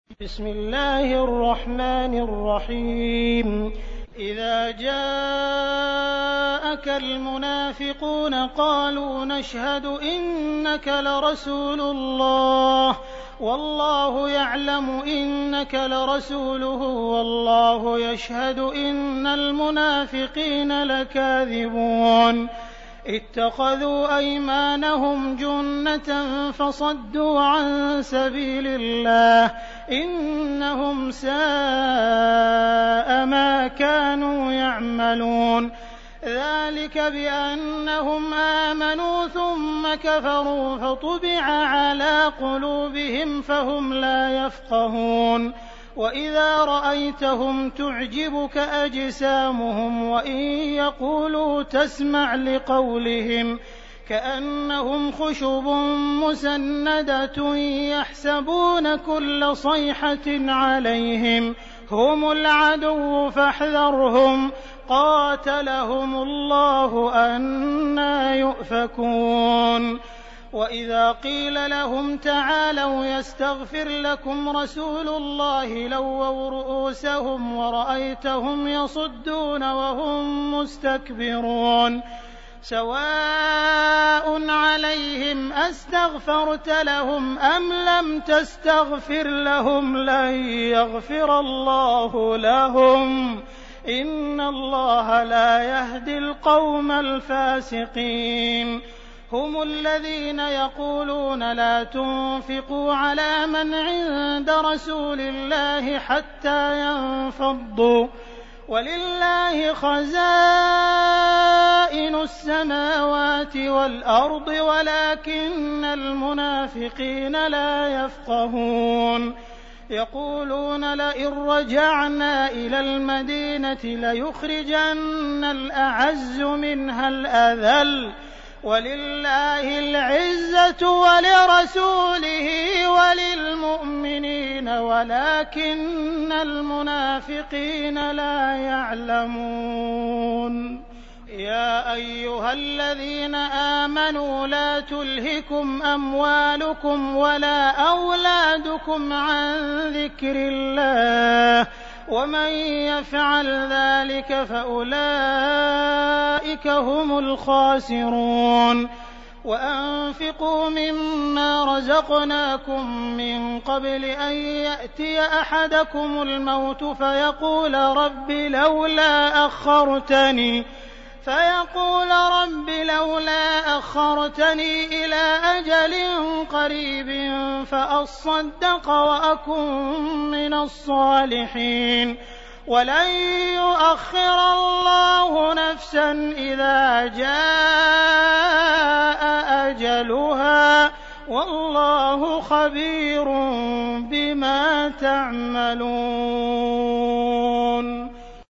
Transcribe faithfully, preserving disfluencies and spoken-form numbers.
بسم الله الرحمن الرحيم إذا جاءك المنافقون قالوا نشهد إنك لرسول الله والله يعلم إنك لرسوله والله يشهد إن المنافقين لكاذبون اتخذوا أيمانهم جنة فصدوا عن سبيل الله إنهم ساء ما كانوا يعملون ذلك بأنهم آمنوا ثم كفروا فطبع على قلوبهم فهم لا يفقهون وإذا رأيتهم تعجبك أجسامهم وإن يقولوا تسمع لقولهم كأنهم خشب مسندة يحسبون كل صيحة عليهم هم العدو فاحذرهم قاتلهم الله أنى يؤفكون وإذا قيل لهم تعالوا يستغفر لكم رسول الله لووا رؤوسهم ورأيتهم يصدون وهم مستكبرون سواء عليهم أستغفرت لهم أم لم تستغفر لهم لن يغفر الله لهم إن الله لا يهدي القوم الفاسقين هم الذين يقولون لا تنفقوا على من عند رسول الله حتى ينفضوا ولله خزائن السماوات والأرض ولكن المنافقين لا يفقهون يقولون لئن رجعنا إلى المدينة ليخرجن الأعز منها الأذل ولله العزة ولرسوله وللمؤمنين ولكن المنافقين لا يعلمون يا أيها الذين آمنوا لا تلهكم أموالكم ولا أولادكم عن ذكر الله ومن يفعل ذلك فأولئك هم الخاسرون وأنفقوا مما رزقناكم من قبل أن يأتي أحدكم الموت فيقول رب لولا أخرتني فيقول رب لولا أخرتني إلى أجل قريب فأصدق وأكن من الصالحين ولن يؤخر الله نفسا إذا جاء أجلها والله خبير بما تعملون.